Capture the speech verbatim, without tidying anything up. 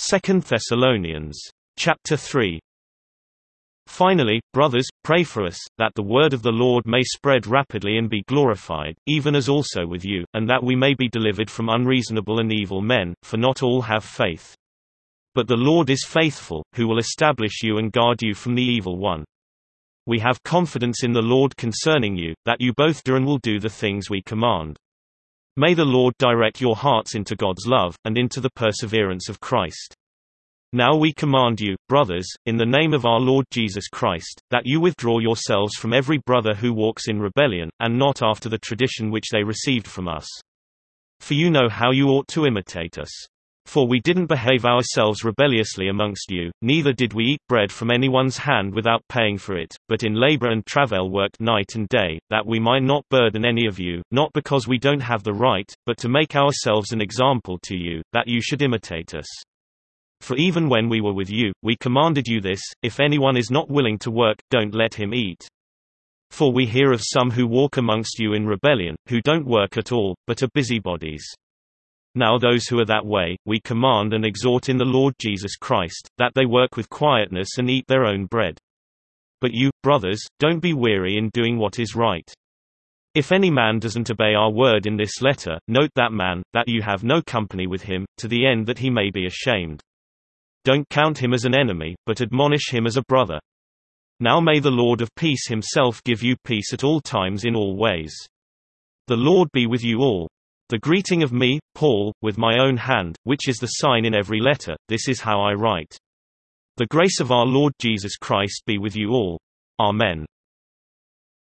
Second Thessalonians. Chapter three. Finally, brothers, pray for us, that the word of the Lord may spread rapidly and be glorified, even as also with you, and that we may be delivered from unreasonable and evil men, for not all have faith. But the Lord is faithful, who will establish you and guard you from the evil one. We have confidence in the Lord concerning you, that you both do and will do the things we command. May the Lord direct your hearts into God's love, and into the perseverance of Christ. Now we command you, brothers, in the name of our Lord Jesus Christ, that you withdraw yourselves from every brother who walks in rebellion, and not after the tradition which they received from us. For you know how you ought to imitate us. For we didn't behave ourselves rebelliously amongst you, neither did we eat bread from anyone's hand without paying for it, but in labor and travail worked night and day, that we might not burden any of you, not because we don't have the right, but to make ourselves an example to you, that you should imitate us. For even when we were with you, we commanded you this, if anyone is not willing to work, don't let him eat. For we hear of some who walk amongst you in rebellion, who don't work at all, but are busybodies. Now those who are that way, we command and exhort in the Lord Jesus Christ, that they work with quietness and eat their own bread. But you, brothers, don't be weary in doing what is right. If any man doesn't obey our word in this letter, note that man, that you have no company with him, to the end that he may be ashamed. Don't count him as an enemy, but admonish him as a brother. Now may the Lord of peace himself give you peace at all times in all ways. The Lord be with you all. The greeting of me, Paul, with my own hand, which is the sign in every letter, this is how I write. The grace of our Lord Jesus Christ be with you all. Amen.